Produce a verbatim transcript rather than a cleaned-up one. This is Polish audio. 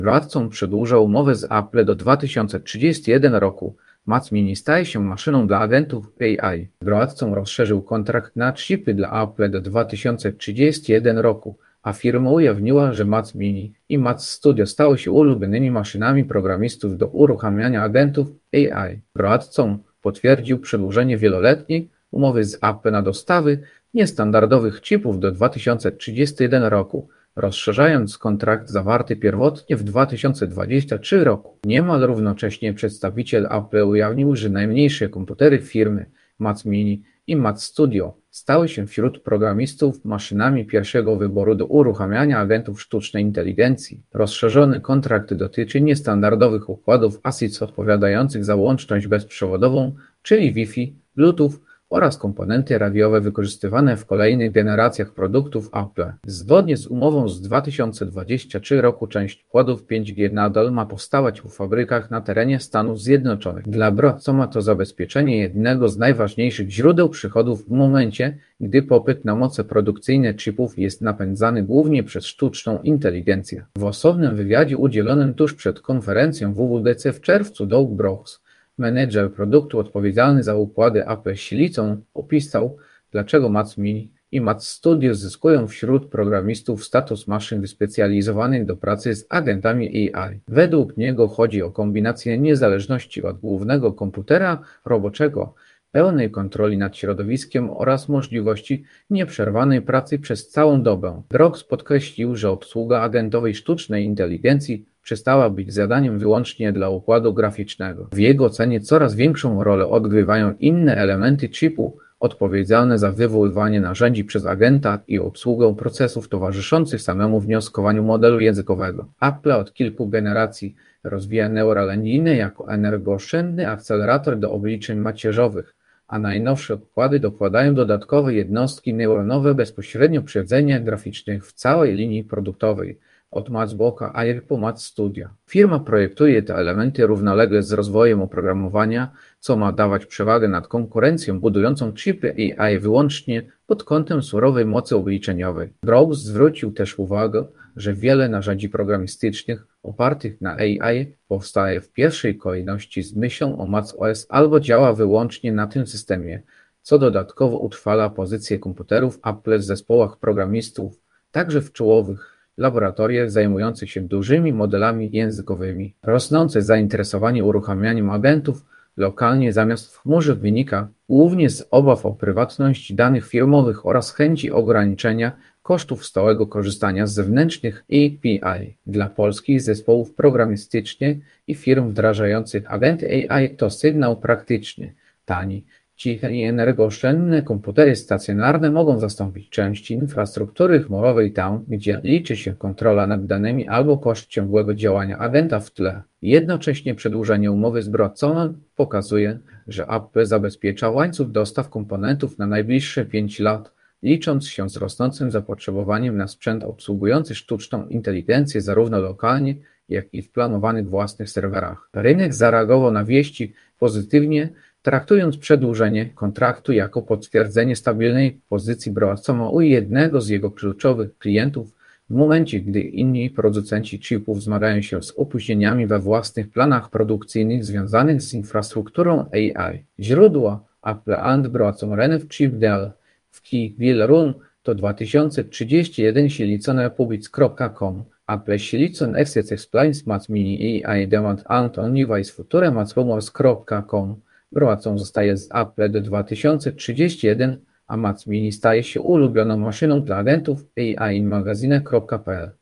Władcą przedłużał umowę z Apple do dwa tysiące trzydziestego pierwszego roku. Mac Mini staje się maszyną dla agentów A I. Władcą rozszerzył kontrakt na chipy dla Apple do dwa tysiące trzydziestego pierwszego roku, a firma ujawniła, że Mac Mini i Mac Studio stały się ulubionymi maszynami programistów do uruchamiania agentów A I. Władcą potwierdził przedłużenie wieloletniej umowy z Apple na dostawy niestandardowych chipów do dwa tysiące trzydziestego pierwszego roku, rozszerzając kontrakt zawarty pierwotnie w dwa tysiące dwudziestym trzecim roku. Niemal równocześnie przedstawiciel Apple ujawnił, że najmniejsze komputery firmy Mac Mini i Mac Studio stały się wśród programistów maszynami pierwszego wyboru do uruchamiania agentów sztucznej inteligencji. Rozszerzony kontrakt dotyczy niestandardowych układów A S I C odpowiadających za łączność bezprzewodową, czyli Wi-Fi, Bluetooth, oraz komponenty radiowe wykorzystywane w kolejnych generacjach produktów Apple. Zgodnie z umową z dwa tysiące dwudziestego trzeciego roku część układów pięć G nadal ma powstawać w fabrykach na terenie Stanów Zjednoczonych. Dla Broadcoma ma to zabezpieczenie jednego z najważniejszych źródeł przychodów w momencie, gdy popyt na moce produkcyjne chipów jest napędzany głównie przez sztuczną inteligencję. W osobnym wywiadzie udzielonym tuż przed konferencją W W D C w czerwcu Doug Brooks, menedżer produktu odpowiedzialny za układy Apple Silicon, opisał, dlaczego Mac Mini i Mac Studio zyskują wśród programistów status maszyn wyspecjalizowanych do pracy z agentami A I. Według niego chodzi o kombinację niezależności od głównego komputera roboczego, pełnej kontroli nad środowiskiem oraz możliwości nieprzerwanej pracy przez całą dobę. Brooks podkreślił, że obsługa agentowej sztucznej inteligencji przestała być zadaniem wyłącznie dla układu graficznego. W jego ocenie coraz większą rolę odgrywają inne elementy chipu odpowiedzialne za wywoływanie narzędzi przez agenta i obsługę procesów towarzyszących samemu wnioskowaniu modelu językowego. Apple od kilku generacji rozwija Neural Engine jako energooszczędny akcelerator do obliczeń macierzowych, a najnowsze układy dokładają dodatkowe jednostki neuronowe bezpośrednio przy rdzeniach graficznych w całej linii produktowej, od MacBooka Air po Mac Studio. Firma projektuje te elementy równolegle z rozwojem oprogramowania, co ma dawać przewagę nad konkurencją budującą chipy A I wyłącznie pod kątem surowej mocy obliczeniowej. Brooks zwrócił też uwagę, że wiele narzędzi programistycznych opartych na A I powstaje w pierwszej kolejności z myślą o macOS albo działa wyłącznie na tym systemie, co dodatkowo utrwala pozycję komputerów Apple w zespołach programistów, także w czołowych laboratoriach zajmujących się dużymi modelami językowymi. Rosnące zainteresowanie uruchamianiem agentów lokalnie zamiast w chmurze wynika głównie z obaw o prywatność danych firmowych oraz chęci ograniczenia kosztów stałego korzystania z zewnętrznych A P I. Dla polskich zespołów programistycznych i firm wdrażających agenty A I to sygnał praktyczny, tani, ciche i energooszczędne komputery stacjonarne mogą zastąpić części infrastruktury chmurowej tam, gdzie liczy się kontrola nad danymi albo koszt ciągłego działania agenta w tle. Jednocześnie przedłużenie umowy z Broadcomem pokazuje, że Apple zabezpiecza łańcuch dostaw komponentów na najbliższe pięć lat, licząc się z rosnącym zapotrzebowaniem na sprzęt obsługujący sztuczną inteligencję zarówno lokalnie, jak i w planowanych własnych serwerach. Rynek zareagował na wieści pozytywnie, traktując przedłużenie kontraktu jako potwierdzenie stabilnej pozycji Broadcoma u jednego z jego kluczowych klientów w momencie, gdy inni producenci chipów zmagają się z opóźnieniami we własnych planach produkcyjnych związanych z infrastrukturą A I. Źródła Apple and Broadcom Renef Chip Dell w Keyville Run to dwa tysiące trzydzieści jeden siliconrepublic kropka com. Apple Silicon Access Explains Mac Mini A I Demand Anton Device Future Mac Rumors kropka com. Broadcom zostaje z Apple do dwa tysiące trzydziestego pierwszego, a Mac Mini staje się ulubioną maszyną dla agentów A I magazine kropka p l.